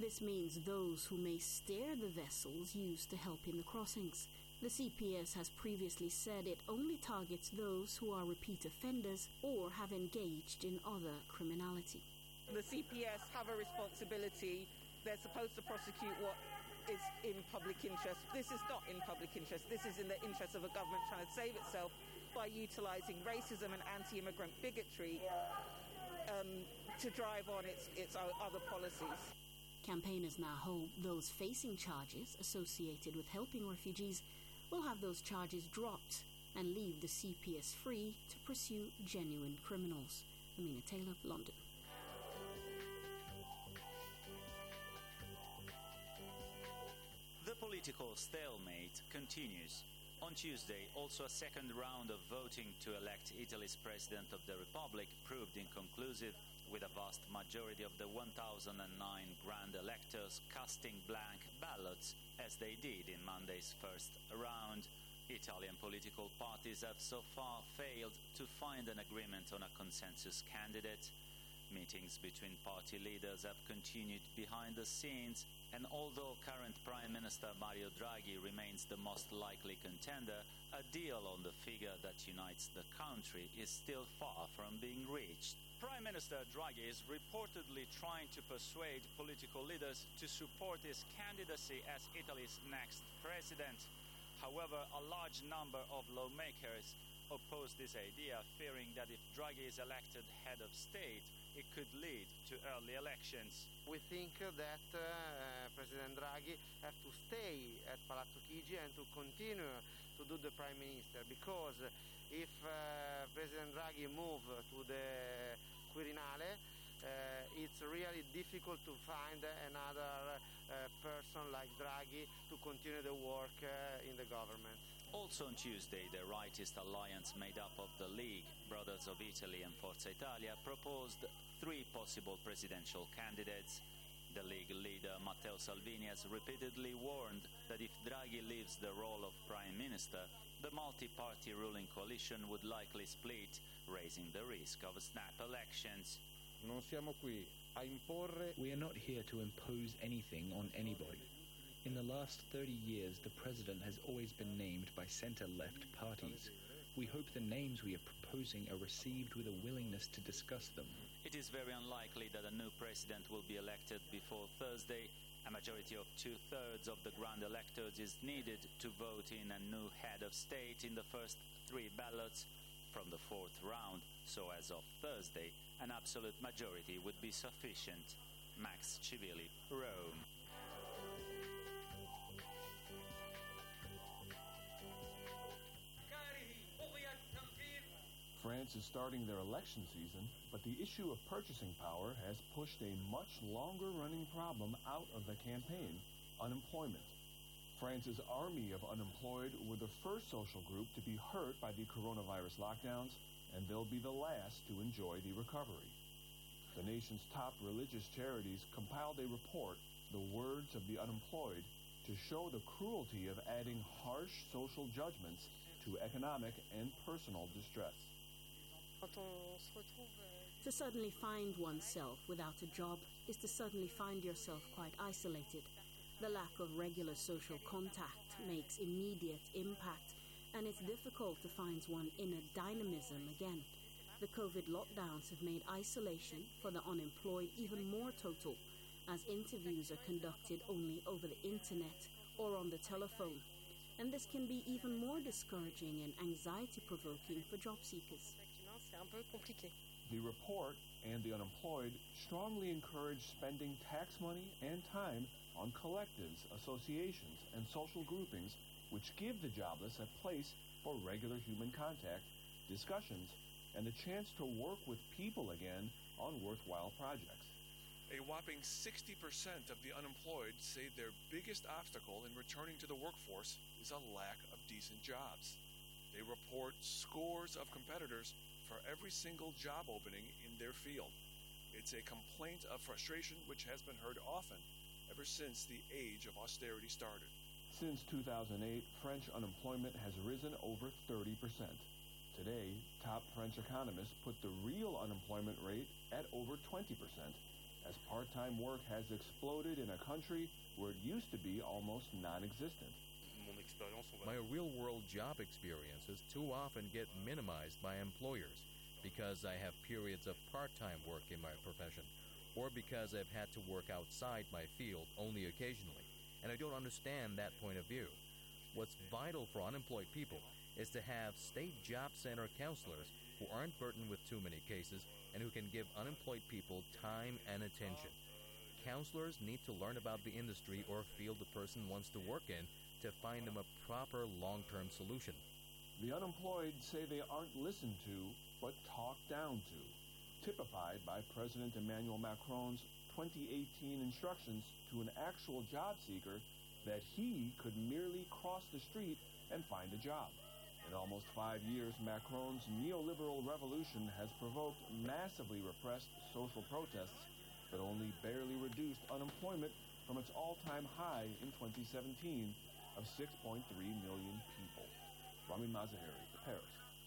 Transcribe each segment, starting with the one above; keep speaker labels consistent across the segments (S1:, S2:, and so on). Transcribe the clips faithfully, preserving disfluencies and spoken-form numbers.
S1: This means those who may steer the vessels used to help in the crossings. The C P S has previously said it only targets those who are repeat offenders or have engaged in other criminality.
S2: The C P S have a responsibility. They're supposed to prosecute what is in public interest. This is not in public interest. This is in the interest of a government trying to save itself by utilising racism and anti-immigrant bigotry um, to drive on its, its other policies.
S1: Campaigners now hope those facing charges associated with helping refugees will have those charges dropped and leave the C P S free to pursue genuine criminals. Amina Taylor, London.
S3: The political stalemate continues. On Tuesday, also a second round of voting to elect Italy's President of the Republic proved inconclusive, with a vast majority of the one thousand nine grand electors casting blank ballots, as they did in Monday's first round. Italian political parties have so far failed to find an agreement on a consensus candidate. Meetings between party leaders have continued behind the scenes, and although current Prime Minister Mario Draghi remains the most likely contender, a deal on the figure that unites the country is still far from being reached. Prime Minister Draghi is reportedly trying to persuade political leaders to support his candidacy as Italy's next president. However, a large number of lawmakers oppose this idea, fearing that if Draghi is elected head of state, it could lead to early elections.
S4: We think that uh, President Draghi have to stay at Palazzo Chigi and to continue to do the Prime Minister, because if uh, President Draghi move to the Quirinale, uh, it's really difficult to find another uh, person like Draghi to continue the work uh, in the government.
S3: Also on Tuesday, the rightist alliance made up of the League, Brothers of Italy and Forza Italia proposed three possible presidential candidates. The League leader Matteo Salvini has repeatedly warned that if Draghi leaves the role of Prime Minister, the multi-party ruling coalition would likely split, raising the risk of snap elections.
S5: Non siamo qui a imporre.
S6: We are not here to impose anything on anybody. In the last thirty years, the president has always been named by centre-left parties. We hope the names we are proposing are received with a willingness to discuss them.
S3: It is very unlikely that a new president will be elected before Thursday. A majority of two-thirds of the grand electors is needed to vote in a new head of state in the first three ballots from the fourth round, so as of Thursday, an absolute majority would be sufficient. Max Civili, Rome.
S7: France is starting their election season, but the issue of purchasing power has pushed a much longer-running problem out of the campaign: unemployment. France's army of unemployed were the first social group to be hurt by the coronavirus lockdowns, and they'll be the last to enjoy the recovery. The nation's top religious charities compiled a report, The Words of the Unemployed, to show the cruelty of adding harsh social judgments to economic and personal distress.
S1: To suddenly find oneself without a job is to suddenly find yourself quite isolated. The lack of regular social contact makes immediate impact, and it's difficult to find one's inner dynamism again. The COVID lockdowns have made isolation for the unemployed even more total, as interviews are conducted only over the internet or on the telephone. And this can be even more discouraging and anxiety-provoking for job seekers.
S7: The report and the unemployed strongly encourage spending tax money and time on collectives, associations, and social groupings which give the jobless a place for regular human contact, discussions, and the chance to work with people again on worthwhile projects.
S8: A whopping sixty percent of the unemployed say their biggest obstacle in returning to the workforce is a lack of decent jobs. They report scores of competitors for every single job opening in their field. It's a complaint of frustration which has been heard often ever since the age of austerity started.
S7: Since two thousand eight, French unemployment has risen over thirty percent. Today, top French economists put the real unemployment rate at over twenty percent, as part-time work has exploded in a country where it used to be almost non-existent.
S9: My real-world job experiences too often get minimized by employers because I have periods of part-time work in my profession, or because I've had to work outside my field only occasionally, and I don't understand that point of view. What's vital for unemployed people is to have state job center counselors who aren't burdened with too many cases and who can give unemployed people time and attention. Counselors need to learn about the industry or field the person wants to work in to find them a proper long-term solution.
S7: The unemployed say they aren't listened to, but talked down to, typified by President Emmanuel Macron's twenty eighteen instructions to an actual job seeker that he could merely cross the street and find a job. In almost five years, Macron's neoliberal revolution has provoked massively repressed social protests, but only barely reduced unemployment from its all-time high in twenty seventeen of six point three million people. Ramin Mazaheri, Paris.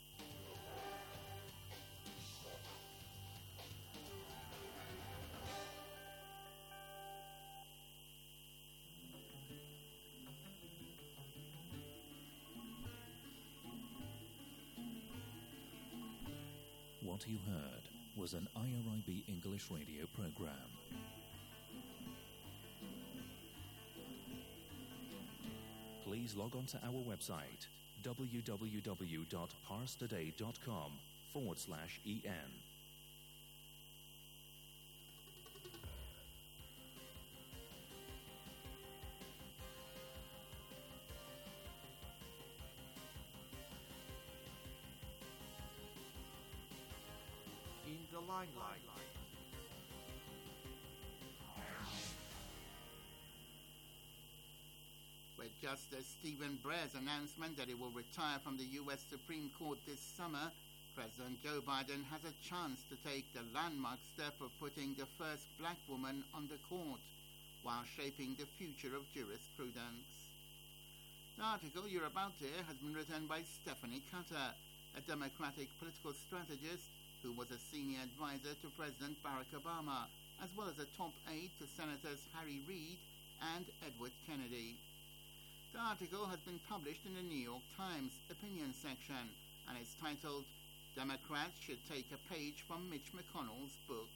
S10: What you heard was an I R I B English radio program. Please log on to our website, w w w dot pars today dot com forward slash en.
S11: In the limelight. With Justice Stephen Breyer's announcement that he will retire from the U S Supreme Court this summer, President Joe Biden has a chance to take the landmark step of putting the first black woman on the court while shaping the future of jurisprudence. The article you're about to hear has been written by Stephanie Cutter, a Democratic political strategist who was a senior advisor to President Barack Obama, as well as a top aide to Senators Harry Reid and Edward Kennedy. The article has been published in the New York Times opinion section and is titled, "Democrats Should Take a Page from Mitch McConnell's Book."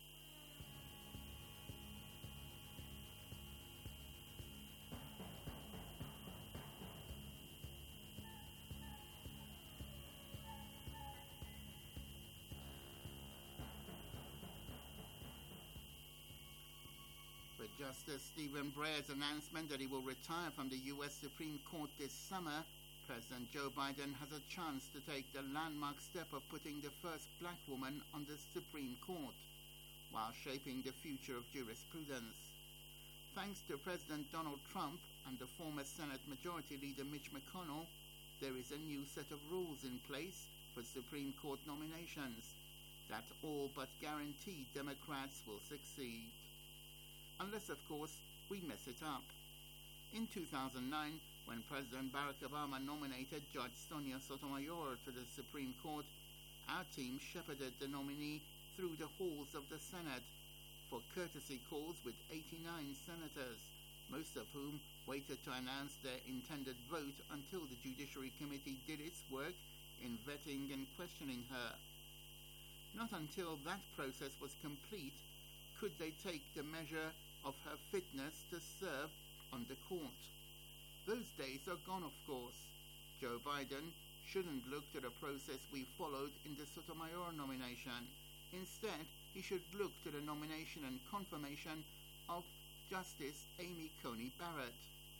S11: With Justice Stephen Breyer's announcement that he will retire from the U S Supreme Court this summer, President Joe Biden has a chance to take the landmark step of putting the first black woman on the Supreme Court, while shaping the future of jurisprudence. Thanks to President Donald Trump and the former Senate Majority Leader Mitch McConnell, there is a new set of rules in place for Supreme Court nominations that all but guarantee Democrats will succeed. Unless, of course, we mess it up. In two thousand nine, when President Barack Obama nominated Judge Sonia Sotomayor to the Supreme Court, our team shepherded the nominee through the halls of the Senate for courtesy calls with eighty-nine senators, most of whom waited to announce their intended vote until the Judiciary Committee did its work in vetting and questioning her. Not until that process was complete could they take the measure of her fitness to serve on the court. Those days are gone, of course. Joe Biden shouldn't look to the process we followed in the Sotomayor nomination. Instead, he should look to the nomination and confirmation of Justice Amy Coney Barrett.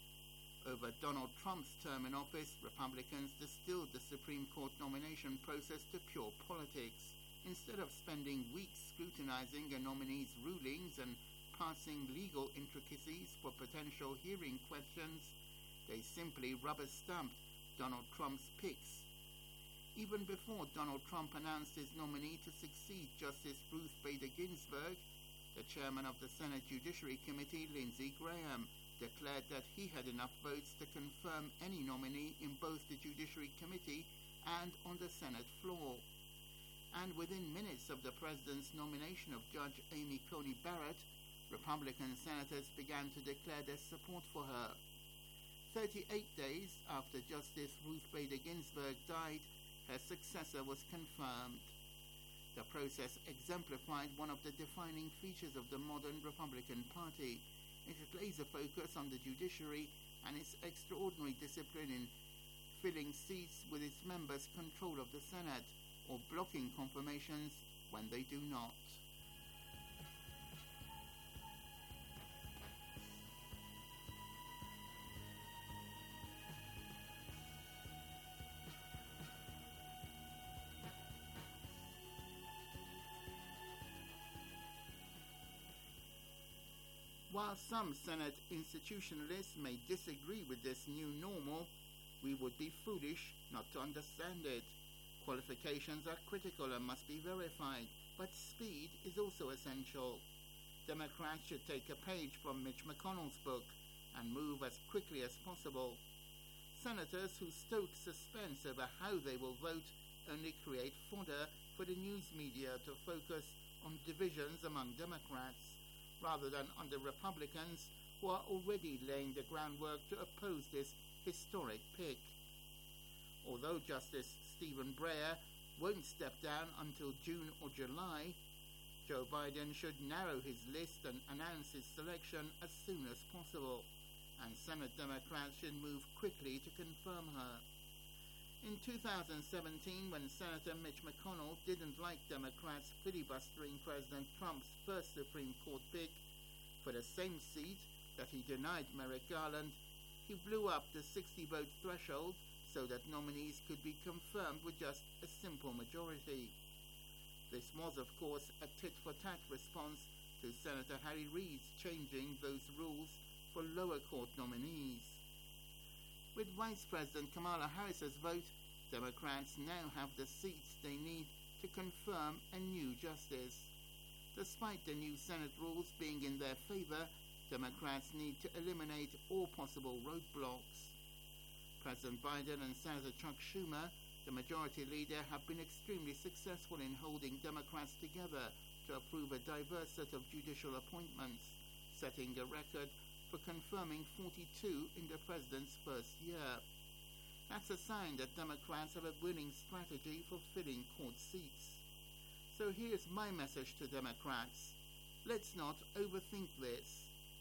S11: Over Donald Trump's term in office, Republicans distilled the Supreme Court nomination process to pure politics. Instead of spending weeks scrutinizing a nominee's rulings and parsing legal intricacies for potential hearing questions, they simply rubber-stamped Donald Trump's picks. Even before Donald Trump announced his nominee to succeed Justice Ruth Bader Ginsburg, the chairman of the Senate Judiciary Committee, Lindsey Graham, declared that he had enough votes to confirm any nominee in both the Judiciary Committee and on the Senate floor. and within minutes of the president's nomination of Judge Amy Coney Barrett, Republican senators began to declare their support for her. thirty-eight days after Justice Ruth Bader Ginsburg died, her successor was confirmed. The process exemplified one of the defining features of the modern Republican Party, its laser focus on the judiciary and its extraordinary discipline in filling seats with its members' control of the Senate, or blocking confirmations when they do not. While some Senate institutionalists may disagree with this new normal, we would be foolish not to understand it. Qualifications are critical and must be verified, but speed is also essential. Democrats should take a page from Mitch McConnell's book and move as quickly as possible. Senators who stoke suspense over how they will vote only create fodder for the news media to focus on divisions among Democrats, rather than on the Republicans who are already laying the groundwork to oppose this historic pick. Although Justice Stephen Breyer won't step down until June or July, Joe Biden should narrow his list and announce his selection as soon as possible, and Senate Democrats should move quickly to confirm her. In two thousand seventeen, when Senator Mitch McConnell didn't like Democrats filibustering President Trump's first Supreme Court pick for the same seat that he denied Merrick Garland, he blew up the sixty-vote threshold so that nominees could be confirmed with just a simple majority. This was, of course, a tit-for-tat response to Senator Harry Reid's changing those rules for lower court nominees. With Vice President Kamala Harris's vote, Democrats now have the seats they need to confirm a new justice. Despite the new Senate rules being in their favor, Democrats need to eliminate all possible roadblocks. President Biden and Senator Chuck Schumer, the majority leader, have been extremely successful in holding Democrats together to approve a diverse set of judicial appointments, setting a record for confirming forty-two in the president's first year. That's a sign that Democrats have a winning strategy for filling court seats. So here's my message to Democrats. Let's not overthink this.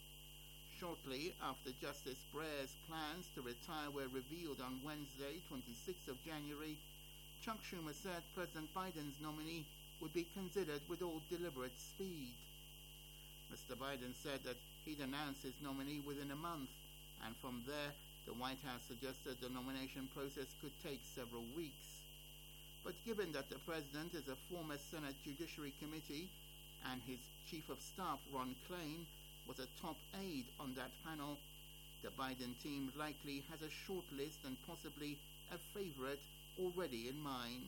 S11: Shortly after Justice Breyer's plans to retire were revealed on Wednesday, twenty-sixth of January, Chuck Schumer said President Biden's nominee would be considered with all deliberate speed. Mister Biden said that he'd announce his nominee within a month, and from there, the White House suggested the nomination process could take several weeks. But given that the president is a former Senate Judiciary Committee and his Chief of Staff, Ron Klain, was a top aide on that panel, the Biden team likely has a short list and possibly a favorite already in mind.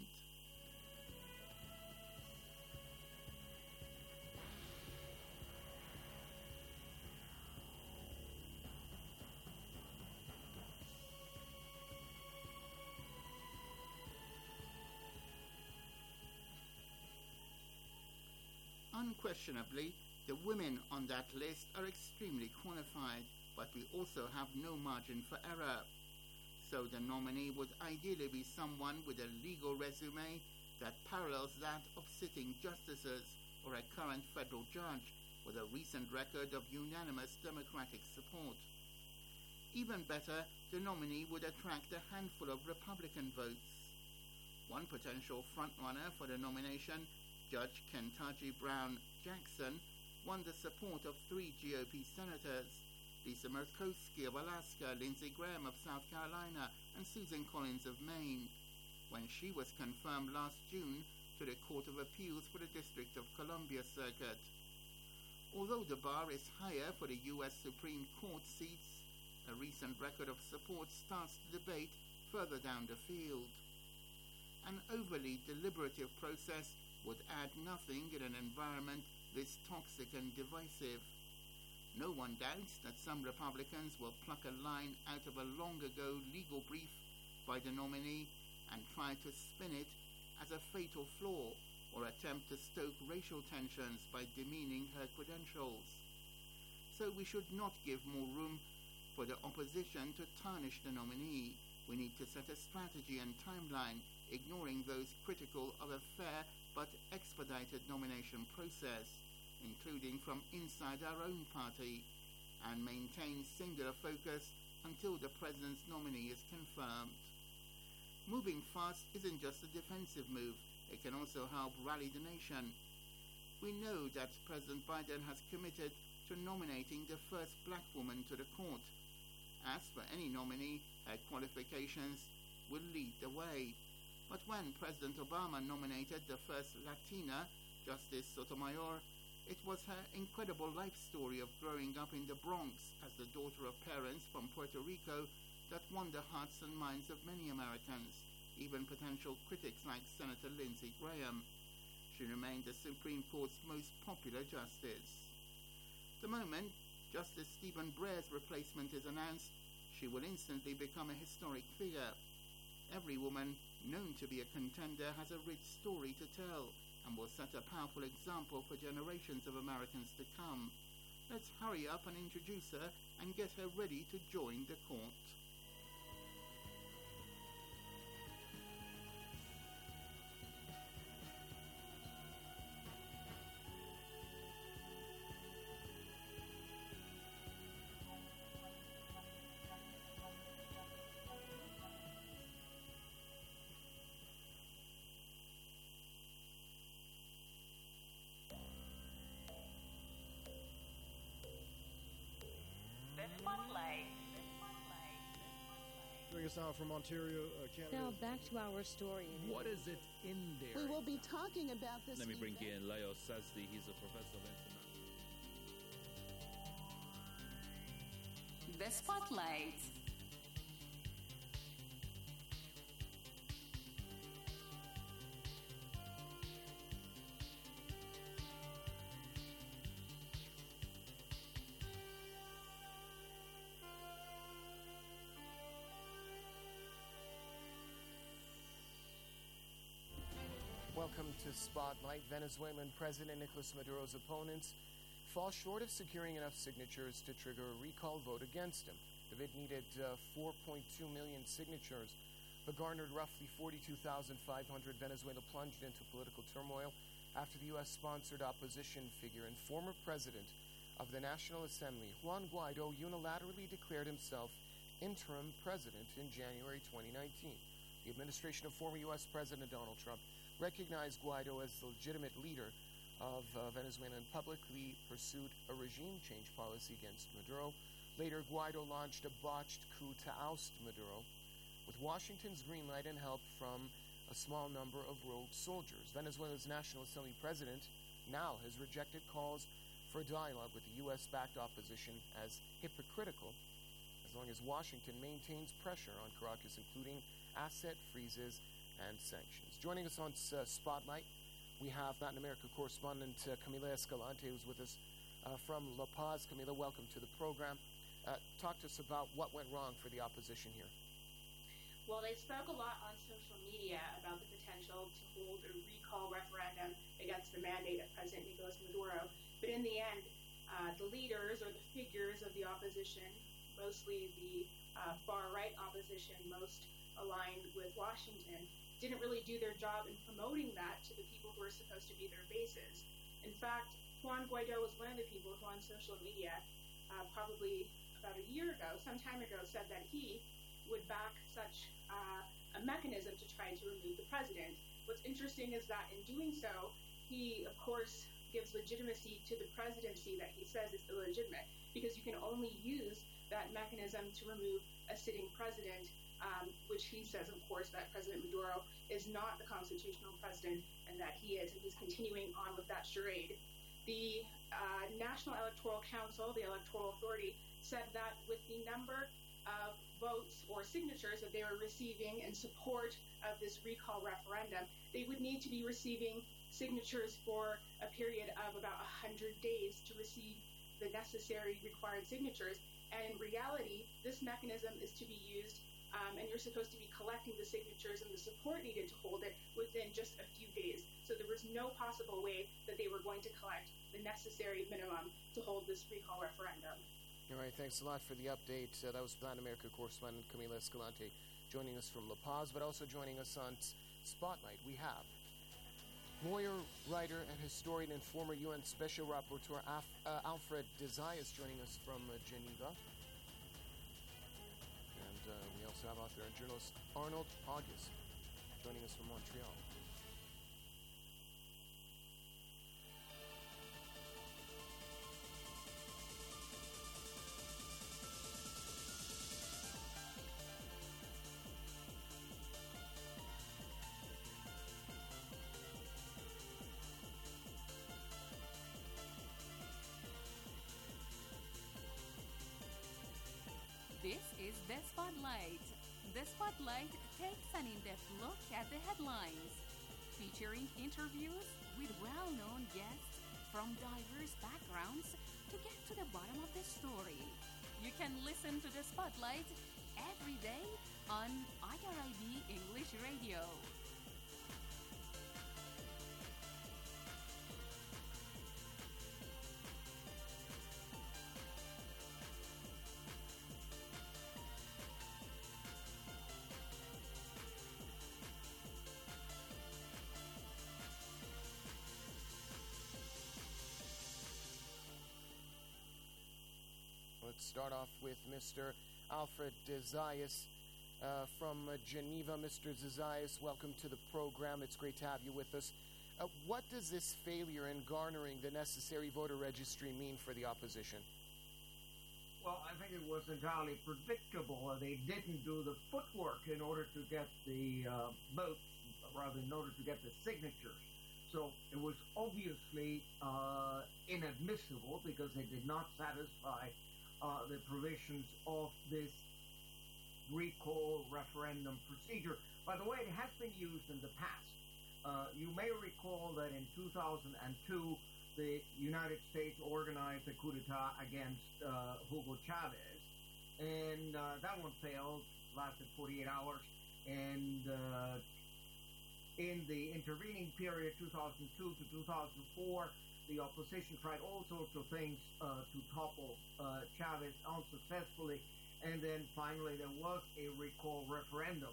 S11: Unquestionably, the women on that list are extremely qualified, but we also have no margin for error. So the nominee would ideally be someone with a legal resume that parallels that of sitting justices or a current federal judge with a recent record of unanimous Democratic support. Even better, the nominee would attract a handful of Republican votes. One potential frontrunner for the nomination, Judge Ketanji Brown Jackson, won the support of three G O P senators, Lisa Murkowski of Alaska, Lindsey Graham of South Carolina, and Susan Collins of Maine, when she was confirmed last June to the Court of Appeals for the District of Columbia Circuit. Although the bar is higher for the U S Supreme Court seats, a recent record of support starts the debate further down the field. An overly deliberative process would add nothing in an environment this toxic and divisive. No one doubts that some Republicans will pluck a line out of a long-ago legal brief by the nominee and try to spin it as a fatal flaw or attempt to stoke racial tensions by demeaning her credentials. So we should not give more room for the opposition to tarnish the nominee. We need to set a strategy and timeline, ignoring those critical of a fair but expedited nomination process, including from inside our own party, and maintain singular focus until the President's nominee is confirmed. Moving fast isn't just a defensive move, it can also help rally the nation. We know that President Biden has committed to nominating the first black woman to the court. As for any nominee, her qualifications will lead the way. But when President Obama nominated the first Latina, Justice Sotomayor, it was her incredible life story of growing up in the Bronx as the daughter of parents from Puerto Rico that won the hearts and minds of many Americans, even potential critics like Senator Lindsey Graham. She remained the Supreme Court's most popular justice. The moment Justice Stephen Breyer's replacement is announced, she will instantly become a historic figure. Every woman known to be a contender has a rich story to tell and will set a powerful example for generations of Americans to come. Let's hurry up and introduce her and get her ready to join the court.
S12: Joining us now from Ontario, uh, Canada.
S13: Now back to our story.
S14: What is it in there?
S15: We will be talking about this.
S14: Let me bring
S15: event.
S14: in Leo Sazdi. He's a professor of international.
S16: The Spotlight.
S17: Welcome to Spotlight. Venezuelan President Nicolas Maduro's opponents fall short of securing enough signatures to trigger a recall vote against him. The bid needed uh, four point two million signatures, but garnered roughly forty-two thousand five hundred. Venezuela plunged into political turmoil after the U S-sponsored opposition figure and former president of the National Assembly, Juan Guaido, unilaterally declared himself interim president in January twenty nineteen. The administration of former U S President Donald Trump recognized Guaido as the legitimate leader of uh, Venezuela and publicly pursued a regime change policy against Maduro. Later, Guaido launched a botched coup to oust Maduro, with Washington's green light and help from a small number of rogue soldiers. Venezuela's National Assembly president now has rejected calls for dialogue with the U S-backed opposition as hypocritical, as long as Washington maintains pressure on Caracas, including asset freezes and sanctions. Joining us on uh, Spotlight, we have Latin America correspondent uh, Camila Escalante, who's with us uh, from La Paz. Camila, welcome to the program. Uh, talk to us about what went wrong for the opposition here.
S18: Well, they spoke a lot on social media about the potential to hold a recall referendum against the mandate of President Nicolas Maduro. But in the end, uh, the leaders or the figures of the opposition, mostly the uh, far-right opposition, most aligned with Washington, didn't really do their job in promoting that to the people who are supposed to be their bases. In fact, Juan Guaido was one of the people who on social media, uh, probably about a year ago, some time ago, said that he would back such uh, a mechanism to try to remove the president. What's interesting is that in doing so, he, of course, gives legitimacy to the presidency that he says is illegitimate, because you can only use that mechanism to remove a sitting president, Um, which he says, of course, that President Maduro is not the constitutional president and that he is, and he's continuing on with that charade. The uh, National Electoral Council, the electoral authority, said that with the number of votes or signatures that they were receiving in support of this recall referendum, they would need to be receiving signatures for a period of about one hundred days to receive the necessary required signatures. And in reality, this mechanism is to be used Um, and you're supposed to be collecting the signatures and the support needed to hold it within just a few days. So there was no possible way that they were going to collect the necessary minimum to hold this recall referendum.
S17: All right, thanks a lot for the update. Uh, that was Plan America correspondent Camila Escalante joining us from La Paz, but also joining us on Spotlight. We have lawyer, writer, and historian and former U N Special Rapporteur Af- uh, Alfred de Zayas joining us from uh, Geneva. And uh, we also have author and journalist Arnold August joining us from Montreal.
S16: This is The Spotlight. The Spotlight takes an in-depth look at the headlines, featuring interviews with well-known guests from diverse backgrounds to get to the bottom of the story. You can listen to The Spotlight every day on I R I B English Radio.
S17: Let's start off with Mister Alfred de Zayas uh, from uh, Geneva. Mister de Zayas, welcome to the program. It's great to have you with us. Uh, what does this failure in garnering the necessary voter registry mean for the opposition?
S13: Well, I think it was entirely predictable. They didn't do the footwork in order to get the uh, votes, rather in order to get the signatures. So it was obviously uh, inadmissible because they did not satisfy Uh, the provisions of this recall referendum procedure. By the way, it has been used in the past. Uh, you may recall that in two thousand two, the United States organized a coup d'etat against uh, Hugo Chavez, and uh, that one failed, lasted forty-eight hours, and uh, in the intervening period, two thousand two to two thousand four, the opposition tried all sorts of things uh, to topple uh, Chavez unsuccessfully, and then finally there was a recall referendum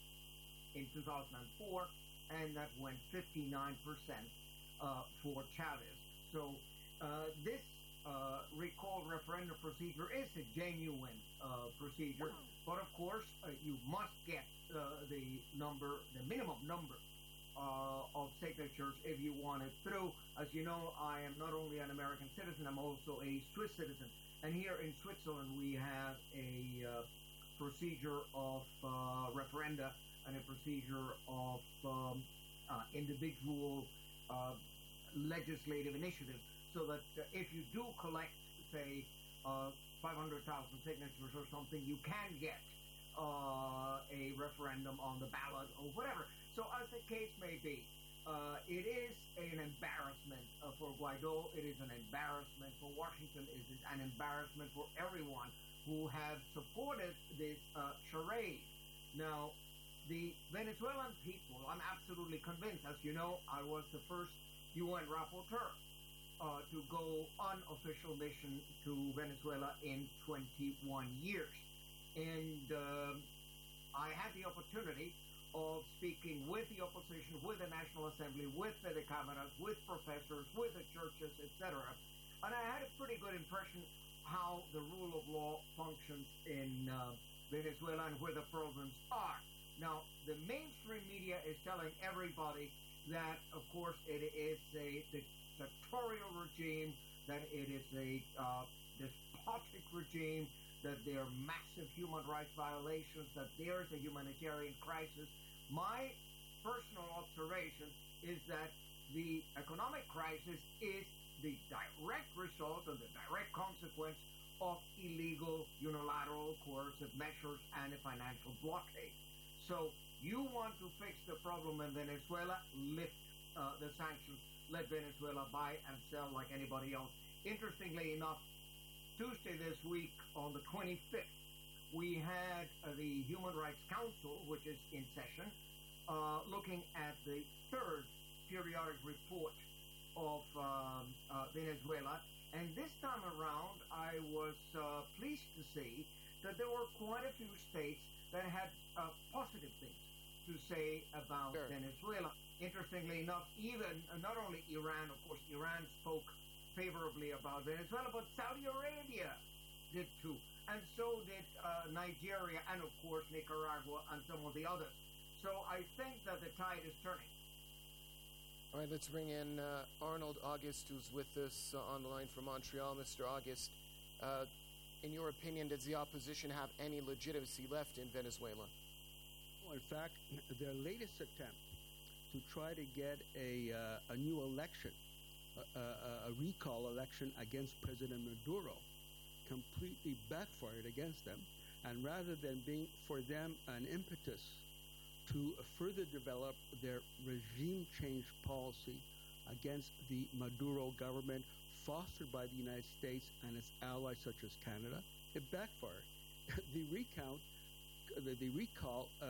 S13: in two thousand four, and that went fifty-nine percent uh, for Chavez. So uh, this uh, recall referendum procedure is a genuine uh, procedure, but of course uh, you must get uh, the number, the minimum number Uh, of signatures if you want it through. As you know, I am not only an American citizen, I'm also a Swiss citizen. And here in Switzerland, we have a uh, procedure of uh, referenda and a procedure of um, uh, individual uh, legislative initiative, so that uh, if you do collect, say, uh, five hundred thousand signatures or something, you can get uh, a referendum on the ballot or whatever. So as the case may be, uh, it is an embarrassment uh, for Guaido, it is an embarrassment for Washington, it is an embarrassment for everyone who have supported this uh, charade. Now, the Venezuelan people, I'm absolutely convinced, as you know, I was the first U N rapporteur uh, to go on official mission to Venezuela in twenty-one years. And uh, I had the opportunity of speaking with the opposition, with the National Assembly, with the Cámaras, with professors, with the churches, et cetera. And I had a pretty good impression how the rule of law functions in uh, Venezuela and where the problems are. Now, the mainstream media is telling everybody that, of course, it is a dictatorial regime, that it is a uh, despotic regime, that there are massive human rights violations, that there is a humanitarian crisis. My personal observation is that the economic crisis is the direct result and the direct consequence of illegal, unilateral, coercive measures and a financial blockade. So you want to fix the problem in Venezuela, lift uh, the sanctions, let Venezuela buy and sell like anybody else. Interestingly enough, Tuesday this week, on the twenty-fifth, we had uh, the Human Rights Council, which is in session, uh, looking at the third periodic report of um, uh, Venezuela. And this time around, I was uh, pleased to see that there were quite a few states that had uh, positive things to say about sure. Venezuela. Interestingly enough, even uh, not only Iran, of course, Iran spoke favorably about Venezuela, but Saudi Arabia did too. And so did uh, Nigeria and, of course, Nicaragua and some of the others. So I think that the tide is turning.
S17: All right, let's bring in uh, Arnold August, who's with us uh, on the line from Montreal. Mister August, uh, in your opinion, does the opposition have any legitimacy left in Venezuela?
S19: Well, in fact, their latest attempt to try to get a, uh, a new election, a, a, a recall election against President Maduro, completely backfired against them. And rather than being for them an impetus to further develop their regime change policy against the Maduro government fostered by the United States and its allies such as Canada, it backfired. The recount, the, the recall uh,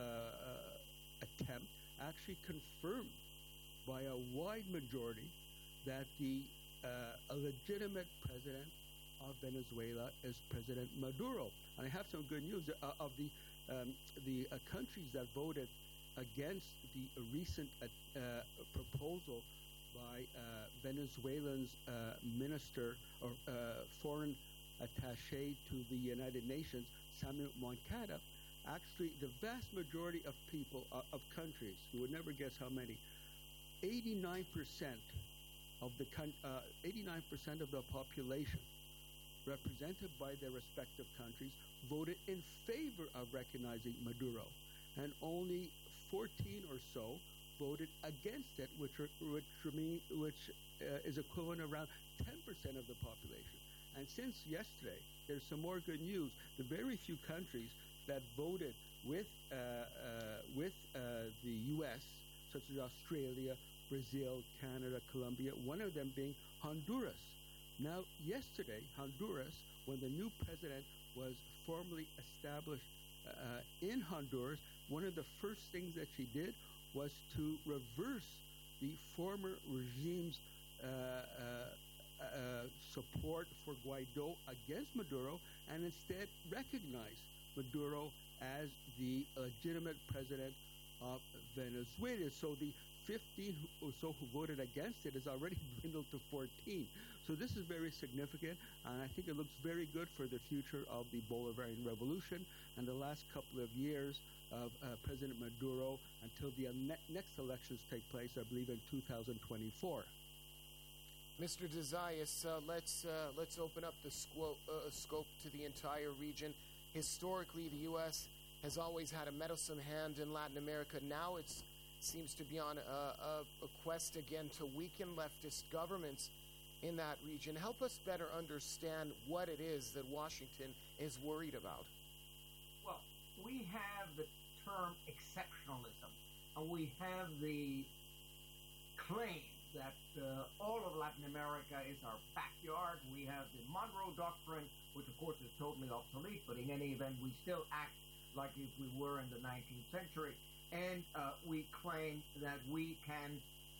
S19: uh, attempt actually confirmed by a wide majority that the uh, a legitimate president of Venezuela is President Maduro. And I have some good news. Uh, of the um, the uh, countries that voted against the uh, recent uh, uh, proposal by uh, Venezuelans uh, minister or uh, foreign attaché to the United Nations, Samuel Moncada, actually the vast majority of people, uh, of countries, you would never guess how many, eighty-nine percent of the con- uh, eighty-nine percent of the population represented by their respective countries voted in favor of recognizing Maduro, and only fourteen or so voted against it, which are, which remain, which uh, is equivalent around ten percent of the population. And since yesterday, there's some more good news. The very few countries that voted with uh, uh, with uh, the U S, such as Australia, Brazil, Canada, Colombia, one of them being Honduras. Now, yesterday, Honduras, when the new president was formally established uh, in Honduras, one of the first things that she did was to reverse the former regime's uh, uh, uh, support for Guaido against Maduro and instead recognize Maduro as the legitimate president of Venezuela. So the fifteen or so who voted against it has already dwindled to fourteen. So this is very significant, and I think it looks very good for the future of the Bolivarian Revolution and the last couple of years of uh, President Maduro until the uh, ne- next elections take place, I believe, in two thousand twenty-four.
S17: Mister Dezayas, uh, let's uh, let's open up the sco- uh, scope to the entire region. Historically, the U S has always had a meddlesome hand in Latin America. Now it seems to be on a, a, a quest again to weaken leftist governments in that region. Help us better understand what it is that Washington is worried about.
S13: Well, we have the term exceptionalism, and we have the claim that uh, all of Latin America is our backyard. We have the Monroe Doctrine, which of course is totally obsolete, but in any event, we still act like if we were in the nineteenth century. And uh, we claim that we can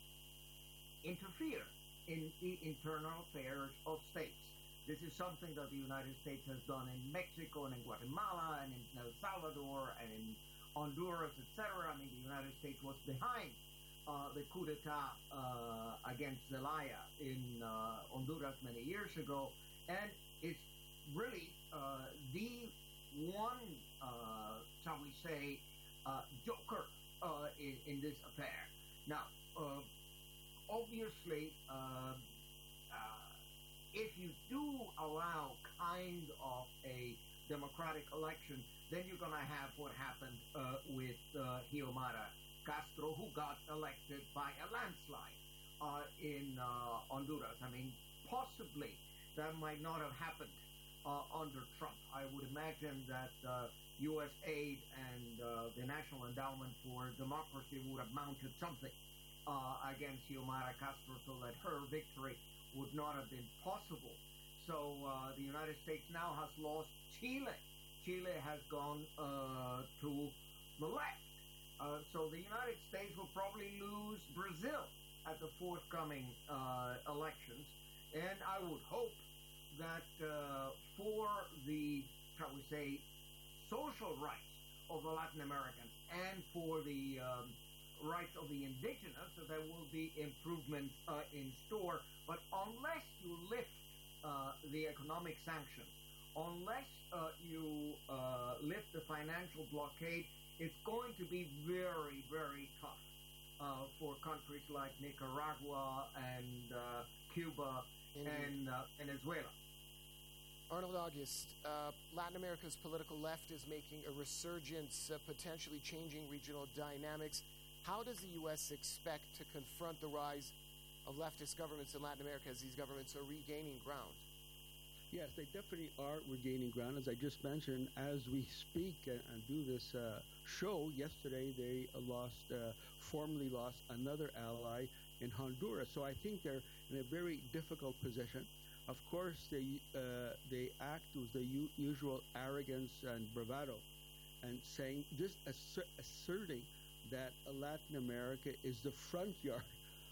S13: interfere in the internal affairs of states. This is something that the United States has done in Mexico and in Guatemala and in El Salvador and in Honduras, et cetera. I mean, the United States was behind uh, the coup d'etat uh, against Zelaya in uh, Honduras many years ago, and it's really uh, the one, uh, shall we say, uh, joker uh, in, in this affair. Now, uh, obviously, uh, uh, if you do allow kind of a democratic election, then you're going to have what happened uh, with uh, Xiomara Castro, who got elected by a landslide uh, in uh, Honduras. I mean, possibly that might not have happened uh, under Trump. I would imagine that uh, U S aid and uh, the National Endowment for Democracy would have mounted something uh, against Xiomara Castro so that her victory would not have been possible. So uh, the United States now has lost Chile Chile has gone uh, to the left. Uh, so the United States will probably lose Brazil at the forthcoming uh, elections. And I would hope that uh, for the, shall we say, social rights of the Latin Americans and for the um, rights of the indigenous, that there will be improvements uh, in store. But unless you lift uh, the economic sanctions, unless uh, you uh, lift the financial blockade, it's going to be very, very tough uh, for countries like Nicaragua and uh, Cuba Indeed. and uh, Venezuela.
S17: Arnold August, uh, Latin America's political left is making a resurgence, uh, potentially changing regional dynamics. How does the U S expect to confront the rise of leftist governments in Latin America as these governments are regaining ground?
S19: Yes, they definitely are regaining ground. As I just mentioned, as we speak and, and do this uh, show, yesterday they uh, lost, uh, formally lost another ally in Honduras. So I think they're in a very difficult position. Of course, they uh, they act with the u- usual arrogance and bravado, and saying just asser- asserting that Latin America is the front yard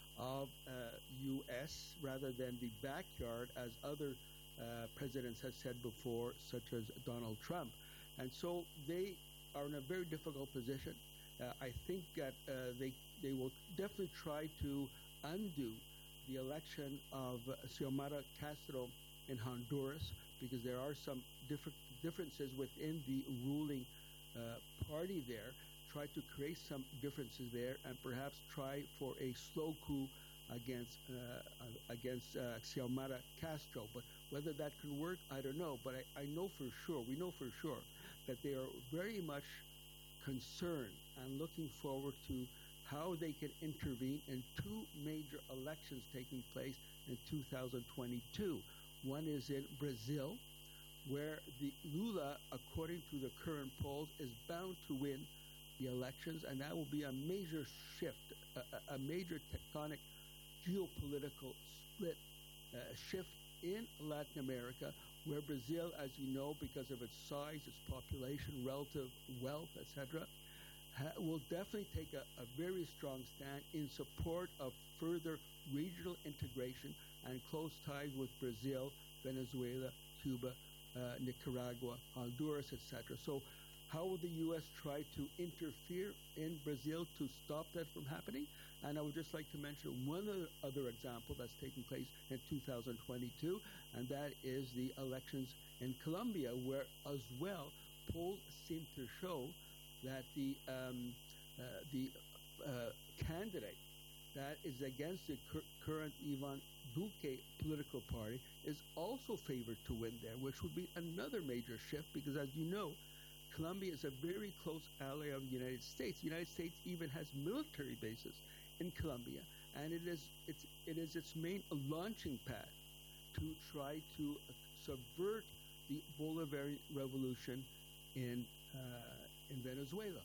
S19: of uh, U S rather than the backyard, as other uh, presidents have said before, such as Donald Trump. And so they are in a very difficult position. Uh, I think that uh, they they will definitely try to undo the election of uh, Xiomara Castro in Honduras, because there are some different differences within the ruling uh, party there. Try to create some differences there, and perhaps try for a slow coup against uh, against uh, Xiomara Castro. But whether that can work, I don't know. But I, I know for sure, we know for sure, that they are very much concerned and looking forward to how they can intervene in two major elections taking place in two thousand twenty-two. One is in Brazil, where the Lula, according to the current polls, is bound to win the elections, and that will be a major shift, a, a major tectonic geopolitical split uh, shift in Latin America, where Brazil, as you know, because of its size, its population, relative wealth, et cetera, ha- will definitely take a, a very strong stand in support of further regional integration and close ties with Brazil, Venezuela, Cuba, uh, Nicaragua, Honduras, et cetera. So how will the U S try to interfere in Brazil to stop that from happening? And I would just like to mention one other example that's taking place in two thousand twenty-two, and that is the elections in Colombia, where as well polls seem to show that the um, uh, the uh, candidate that is against the cur- current Ivan Duque political party is also favored to win there, which would be another major shift, because as you know, Colombia is a very close ally of the United States. The United States even has military bases in Colombia, and it is it's it is its main launching pad to try to uh, subvert the Bolivarian revolution in uh, in Venezuela.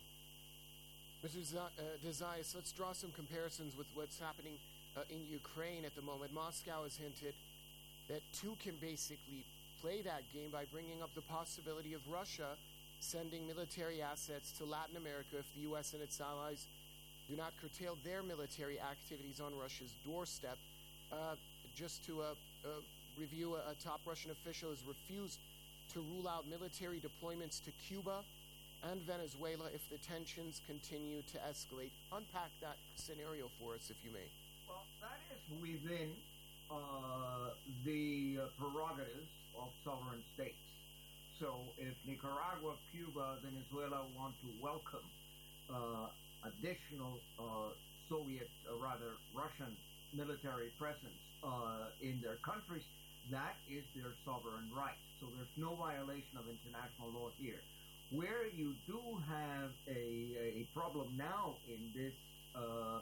S17: Mister Z- uh, Dezayas, let's draw some comparisons with what's happening uh, in Ukraine at the moment. Moscow has hinted that two can basically play that game by bringing up the possibility of Russia sending military assets to Latin America if the U S and its allies do not curtail their military activities on Russia's doorstep. Uh, just to uh, uh, review, a, a top Russian official has refused to rule out military deployments to Cuba and Venezuela if the tensions continue to escalate. Unpack that scenario for us, if you may.
S13: Well, that is within uh, the uh, prerogatives of sovereign states. So if Nicaragua, Cuba, Venezuela want to welcome uh, additional uh, Soviet, uh, rather Russian military presence uh, in their countries, that is their sovereign right. So there's no violation of international law here. Where you do have a, a problem now in this uh,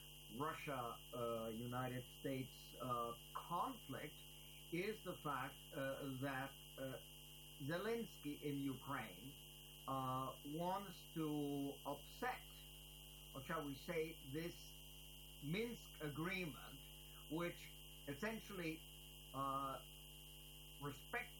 S13: Russia-United uh, States uh, conflict is the fact uh, that uh, Zelensky in Ukraine uh, wants to upset, or shall we say, this Minsk agreement, which essentially uh, respects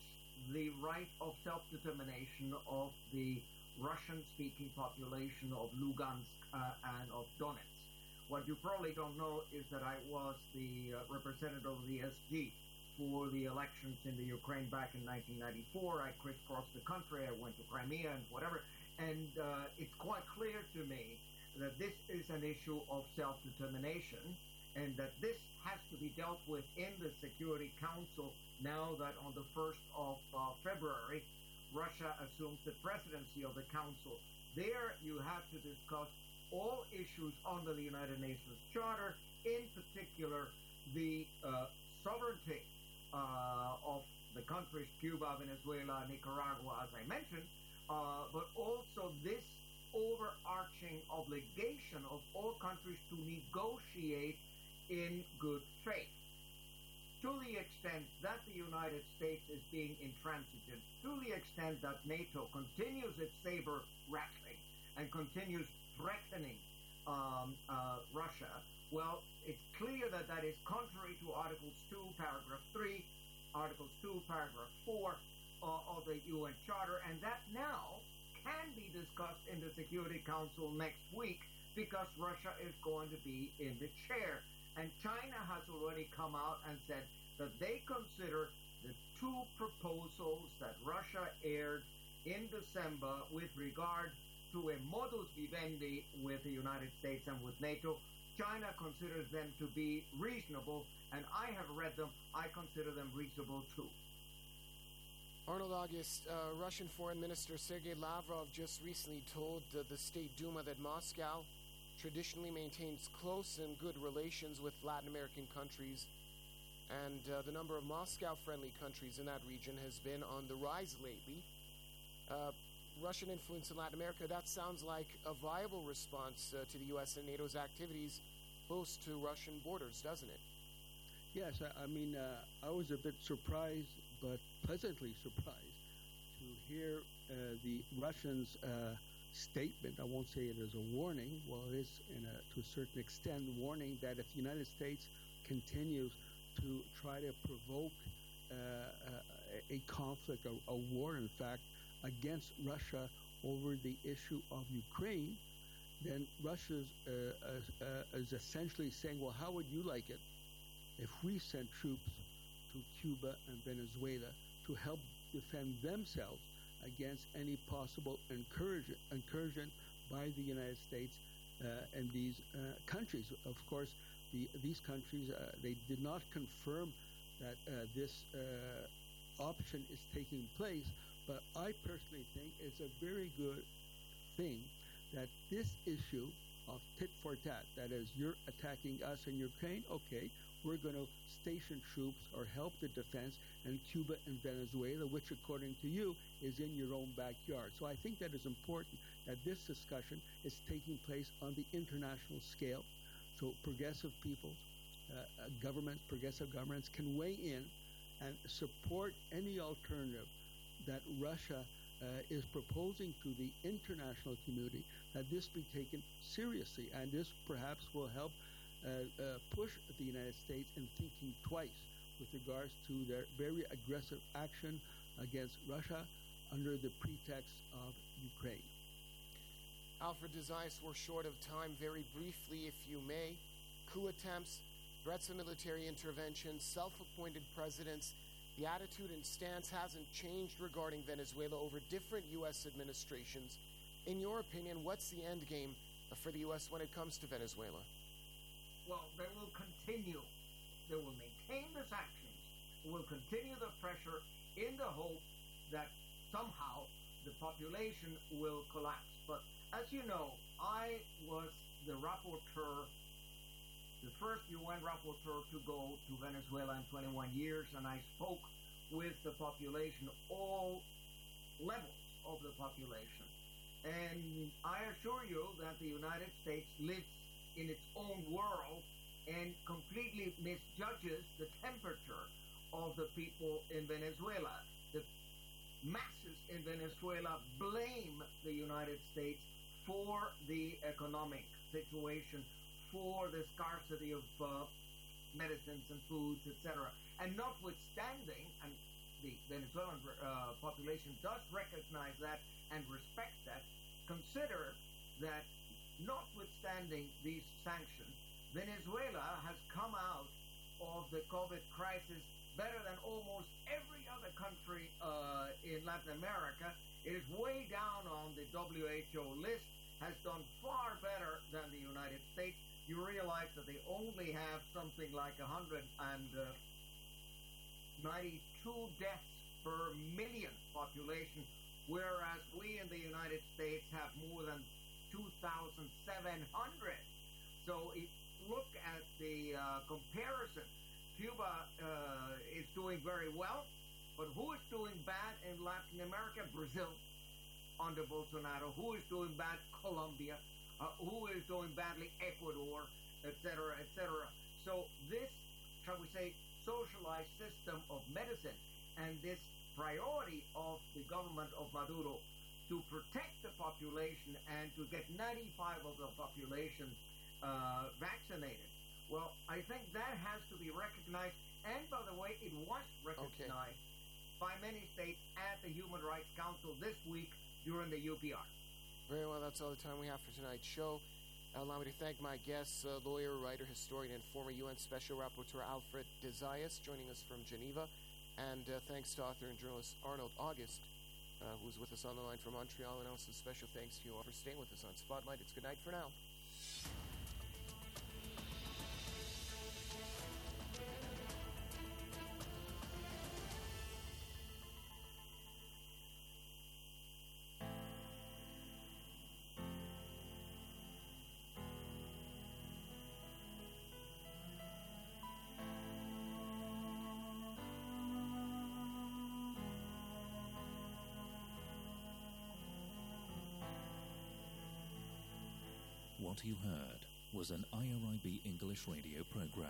S13: the right of self-determination of the Russian-speaking population of Lugansk uh, and of Donetsk. What you probably don't know is that I was the uh, representative of the S D for the elections in the Ukraine back in nineteen ninety-four. I crisscrossed the country. I went to Crimea and whatever. And uh, it's quite clear to me that this is an issue of self-determination and that this has to be dealt with in the Security Council now that on the first of uh, February, Russia assumes the presidency of the Council. There you have to discuss all issues under the United Nations Charter, in particular the uh, sovereignty uh, of the countries Cuba, Venezuela, Nicaragua, as I mentioned, uh, but also this overarching obligation of all countries to negotiate in good faith. To the extent that the United States is being intransigent, to the extent that NATO continues its saber rattling and continues threatening um, uh, Russia, well, it's clear that that is contrary to Articles two, Paragraph three, Articles two, Paragraph four uh, of the U N Charter, and that now can be discussed in the Security Council next week because Russia is going to be in the chair. And China has already come out and said that they consider the two proposals that Russia aired in December with regard to a modus vivendi with the United States and with NATO. China considers them to be reasonable, and I have read them. I consider them reasonable too.
S17: Arnold August, uh, Russian Foreign Minister Sergei Lavrov just recently told uh, the State Duma that Moscow traditionally maintains close and good relations with Latin American countries, and uh, the number of Moscow-friendly countries in that region has been on the rise lately. Uh, Russian influence in Latin America, that sounds like a viable response uh, to the U S and NATO's activities close to Russian borders, doesn't it?
S19: Yes, I, I mean, uh, I was a bit surprised, but pleasantly surprised, to hear uh, the Russians' uh, statement. I won't say it as a warning. Well, it is, in a, to a certain extent, warning that if the United States continues to try to provoke uh, a, a conflict, a, a war, in fact, against Russia over the issue of Ukraine, then Russia uh, uh, is essentially saying, well, how would you like it if we sent troops to Cuba and Venezuela to help defend themselves against any possible incursion, incursion by the United States uh, in these uh, countries? Of course, the, these countries, uh, they did not confirm that uh, this uh, option is taking place, but I personally think it's a very good thing that this issue of tit for tat, that is, you're attacking us in Ukraine, okay, we're going to station troops or help the defense in Cuba and Venezuela, which according to you is in your own backyard. So I think that is important that this discussion is taking place on the international scale, so progressive peoples, uh, uh, governments, progressive governments can weigh in and support any alternative that Russia uh, is proposing to the international community, that this be taken seriously, and this perhaps will help uh, uh, push the United States in thinking twice with regards to their very aggressive action against Russia under the pretext of Ukraine.
S17: Alfred Dezais, we're short of time. Very briefly, if you may, coup attempts, threats of military intervention, self-appointed presidents. The attitude and stance hasn't changed regarding Venezuela over different U S administrations. In your opinion, what's the end game for the U S when it comes to Venezuela?
S13: Well, they will continue. They will maintain the sanctions, will continue the pressure in the hope that somehow the population will collapse. But as you know, I was the rapporteur, the first U N rapporteur to go to Venezuela in twenty-one years, and I spoke with the population, all levels of the population. And I assure you that the United States lives in its own world and completely misjudges the temperature of the people in Venezuela. The masses in Venezuela blame the United States for the economic situation, for the scarcity of uh, medicines and foods, et cetera. And notwithstanding, and the Venezuelan uh, population does recognize that and respect that, consider that notwithstanding these sanctions, Venezuela has come out of the COVID crisis better than almost every other country uh, in Latin America. It is way down on the W H O list, has done far better than the United States. You realize that they only have something like one hundred ninety-two deaths per million population, whereas we in the United States have more than two thousand seven hundred. So if look at the uh, comparison. Cuba uh, is doing very well, but who is doing bad in Latin America? Brazil, under Bolsonaro. Who is doing bad? Colombia. Uh, who is doing badly? Ecuador, et cetera, et cetera. So this, shall we say, socialized system of medicine and this priority of the government of Maduro to protect the population and to get ninety-five of the population uh, vaccinated. Well, I think that has to be recognized, and by the way, it was recognized okay. by many states at the Human Rights Council this week during the U P R.
S17: Very well, that's all the time we have for tonight's show. Allow me to thank my guests, uh, lawyer, writer, historian, and former U N Special Rapporteur Alfred de Zayas, joining us from Geneva. And uh, thanks to author and journalist Arnold August, uh, who's with us on the line from Montreal. And also special thanks to you all for staying with us on Spotlight. It's good night for now.
S10: What you heard was an I R I B English radio program.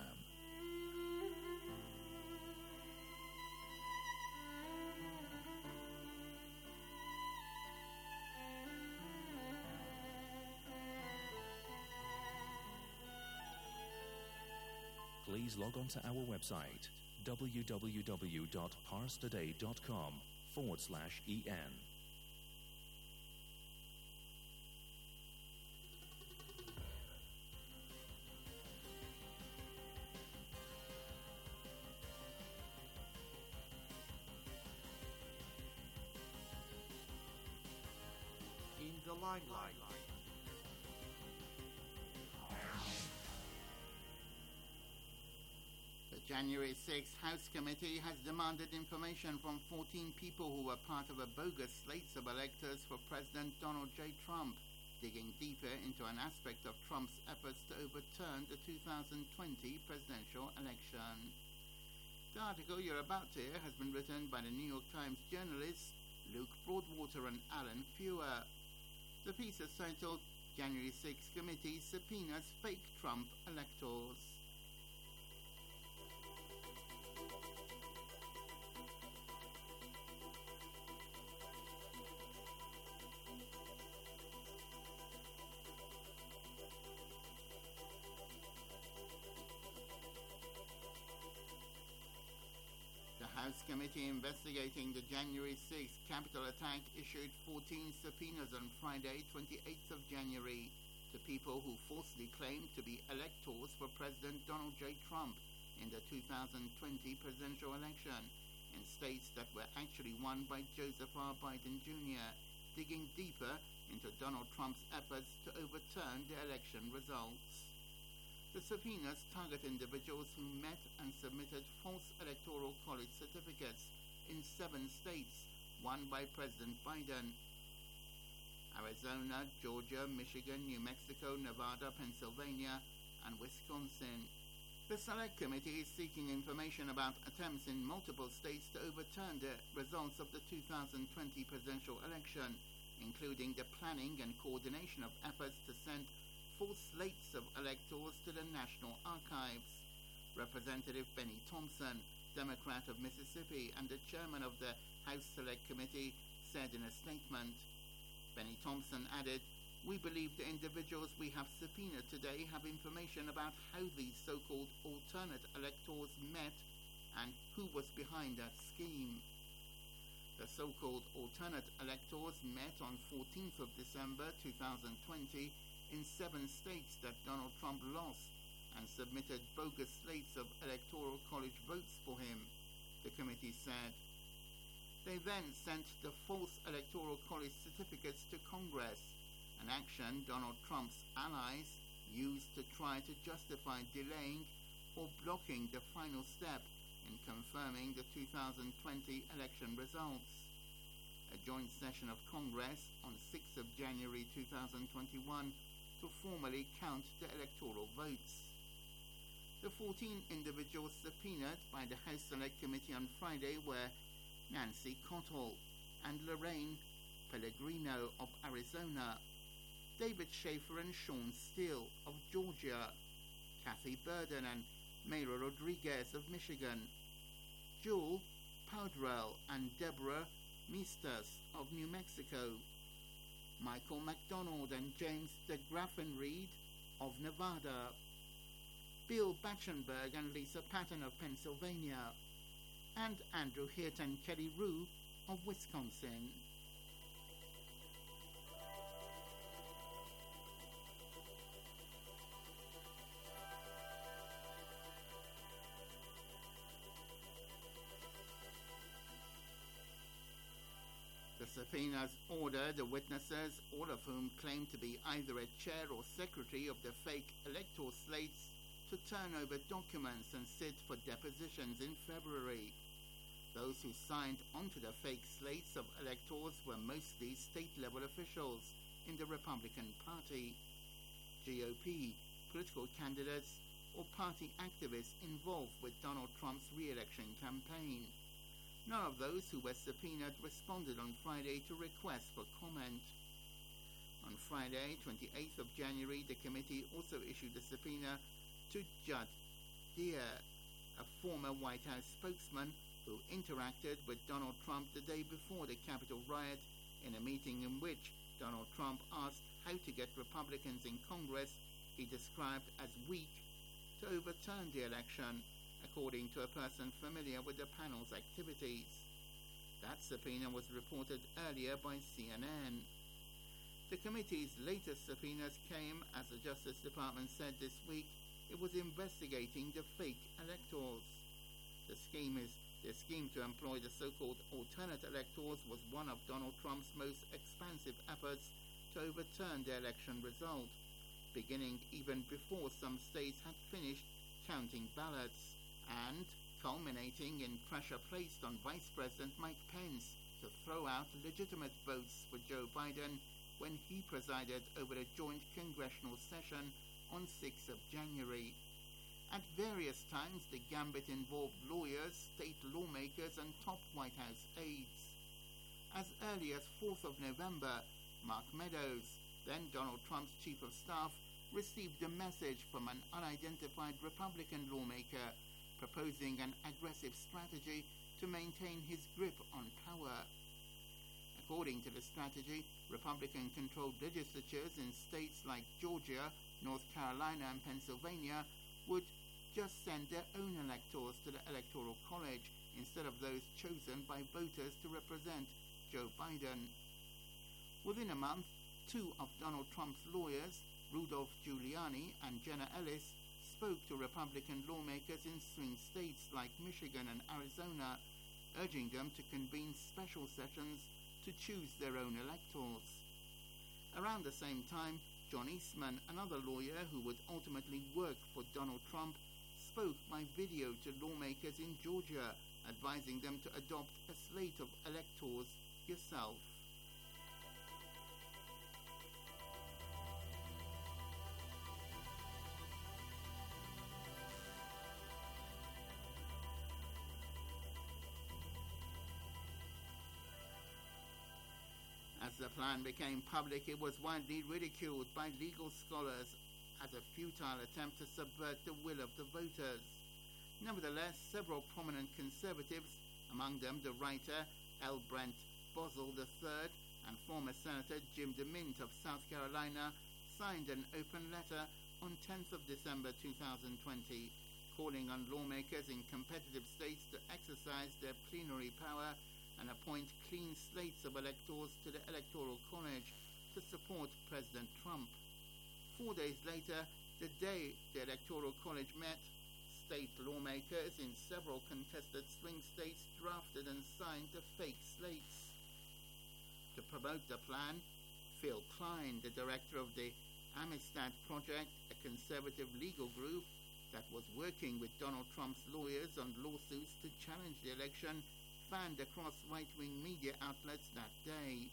S10: Please log on to our website, www.parstoday.com forward slash en.
S11: The limelight. The January sixth House Committee has demanded information from fourteen people who were part of a bogus slate of electors for President Donald J. Trump, digging deeper into an aspect of Trump's efforts to overturn the two thousand twenty presidential election. The article you're about to hear has been written by the New York Times journalists Luke Broadwater and Alan Feuer. The piece is titled January sixth Committee Subpoenas Fake Trump Electors. The House Committee investigating the January sixth Capitol attack issued fourteen subpoenas on Friday, twenty-eighth of January, to people who falsely claimed to be electors for President Donald J. Trump in the two thousand twenty presidential election in states that were actually won by Joseph R. Biden Junior, digging deeper into Donald Trump's efforts to overturn the election results. The subpoenas target individuals who met and submitted false electoral college certificates in seven states won by President Biden: Arizona, Georgia, Michigan, New Mexico, Nevada, Pennsylvania, and Wisconsin. The Select Committee is seeking information about attempts in multiple states to overturn the results of the two thousand twenty presidential election, including the planning and coordination of efforts to send false slates of electors to the National Archives. Representative Benny Thompson, Democrat of Mississippi and the chairman of the House Select Committee, said in a statement. Benny Thompson added, "We believe the individuals we have subpoenaed today have information about how these so-called alternate electors met and who was behind that scheme." The so-called alternate electors met on fourteenth of December two thousand twenty in seven states that Donald Trump lost and submitted bogus slates of electoral college votes for him, the committee said. They then sent the false electoral college certificates to Congress, an action Donald Trump's allies used to try to justify delaying or blocking the final step in confirming the two thousand twenty election results. A joint session of Congress on sixth of January two thousand twenty-one to formally count the electoral votes. The fourteen individuals subpoenaed by the House Select Committee on Friday were Nancy Cottle and Lorraine Pellegrino of Arizona, David Schaefer and Sean Steele of Georgia, Kathy Burden and Mayra Rodriguez of Michigan, Jewel Powdrell and Deborah Mistas of New Mexico, Michael McDonald and James DeGraffenreid of Nevada, Bill Batchenberg and Lisa Patton of Pennsylvania, and Andrew Hitt and Kelly Rue of Wisconsin. The subpoenas order the witnesses, all of whom claim to be either a chair or secretary of the fake electoral slates, to turn over documents and sit for depositions in February. Those who signed onto the fake slates of electors were mostly state-level officials in the Republican Party, G O P, political candidates, or party activists involved with Donald Trump's re-election campaign. None of those who were subpoenaed responded on Friday to requests for comment. On Friday, twenty-eighth of January, the committee also issued a subpoena to Judd Deere, a former White House spokesman who interacted with Donald Trump the day before the Capitol riot in a meeting in which Donald Trump asked how to get Republicans in Congress he described as weak to overturn the election, according to a person familiar with the panel's activities. That subpoena was reported earlier by C N N. The committee's latest subpoenas came, as the Justice Department said this week, it was investigating the fake electors. The scheme is the scheme to employ the so-called alternate electors was one of Donald Trump's most expansive efforts to overturn the election result, beginning even before some states had finished counting ballots, and culminating in pressure placed on Vice President Mike Pence to throw out legitimate votes for Joe Biden when he presided over a joint congressional session on sixth of January. At various times, the gambit involved lawyers, state lawmakers, and top White House aides. As early as fourth of November, Mark Meadows, then Donald Trump's chief of staff, received a message from an unidentified Republican lawmaker proposing an aggressive strategy to maintain his grip on power. According to the strategy, Republican-controlled legislatures in states like Georgia, North Carolina, and Pennsylvania would just send their own electors to the Electoral College instead of those chosen by voters to represent Joe Biden. Within a month, two of Donald Trump's lawyers, Rudolph Giuliani and Jenna Ellis, spoke to Republican lawmakers in swing states like Michigan and Arizona, urging them to convene special sessions to choose their own electors. Around the same time, John Eastman, another lawyer who would ultimately work for Donald Trump, spoke by video to lawmakers in Georgia, advising them to adopt a slate of electors yourself. As the plan became public, it was widely ridiculed by legal scholars as a futile attempt to subvert the will of the voters. Nevertheless, several prominent conservatives, among them the writer L. Brent Bozell the third and former Senator Jim DeMint of South Carolina, signed an open letter on tenth of December two thousand twenty, calling on lawmakers in competitive states to exercise their plenary power and appoint clean slates of electors to the Electoral College to support President Trump. Four days later, the day the Electoral College met, state lawmakers in several contested swing states drafted and signed the fake slates. To promote the plan, Phil Klein, the director of the Amistad Project, a conservative legal group that was working with Donald Trump's lawyers on lawsuits to challenge the election, fanned across right-wing media outlets that day.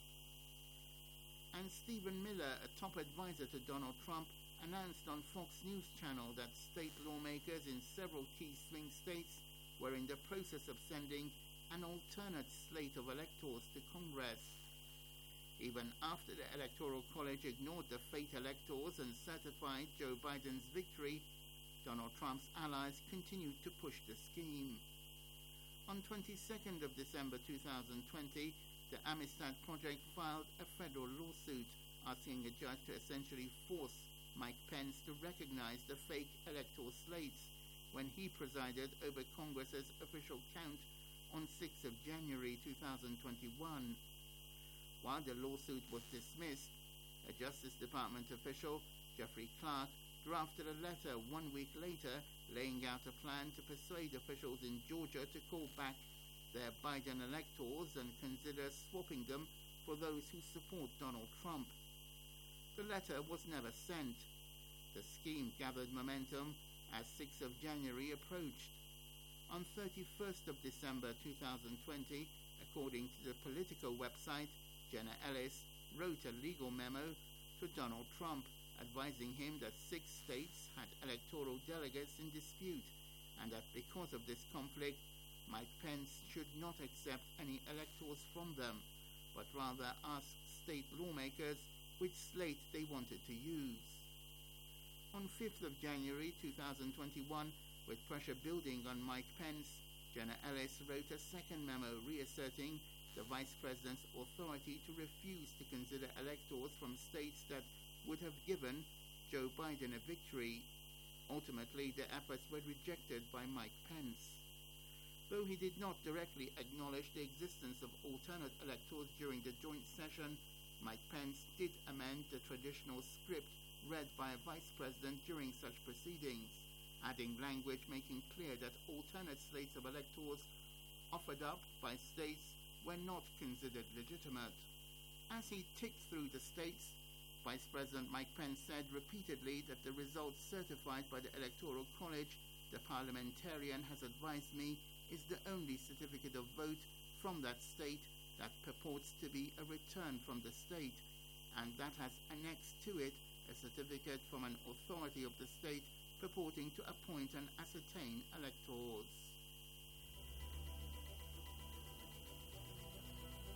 S11: And Stephen Miller, a top advisor to Donald Trump, announced on Fox News Channel that state lawmakers in several key swing states were in the process of sending an alternate slate of electors to Congress. Even after the Electoral College ignored the fake electors and certified Joe Biden's victory, Donald Trump's allies continued to push the scheme. On twenty-second of December two thousand twenty, the Amistad Project filed a federal lawsuit asking a judge to essentially force Mike Pence to recognize the fake electoral slates when he presided over Congress's official count on sixth of January two thousand twenty-one. While the lawsuit was dismissed, a Justice Department official, Jeffrey Clark, drafted a letter one week later laying out a plan to persuade officials in Georgia to call back their Biden electors and consider swapping them for those who support Donald Trump. The letter was never sent. The scheme gathered momentum as sixth of January approached. On thirty-first of December two thousand twenty, according to the Politico website, Jenna Ellis wrote a legal memo to Donald Trump advising him that six states had electoral delegates in dispute and that because of this conflict, Mike Pence should not accept any electors from them, but rather ask state lawmakers which slate they wanted to use. On fifth of January two thousand twenty-one, with pressure building on Mike Pence, Jenna Ellis wrote a second memo reasserting the Vice President's authority to refuse to consider electors from states that would have given Joe Biden a victory. Ultimately, the efforts were rejected by Mike Pence. Though he did not directly acknowledge the existence of alternate electors during the joint session, Mike Pence did amend the traditional script read by a vice president during such proceedings, adding language making clear that alternate slates of electors offered up by states were not considered legitimate. As he ticked through the states, Vice President Mike Pence said repeatedly that the results certified by the Electoral College, the parliamentarian has advised me, is the only certificate of vote from that state that purports to be a return from the state, and that has annexed to it a certificate from an authority of the state purporting to appoint and ascertain electors.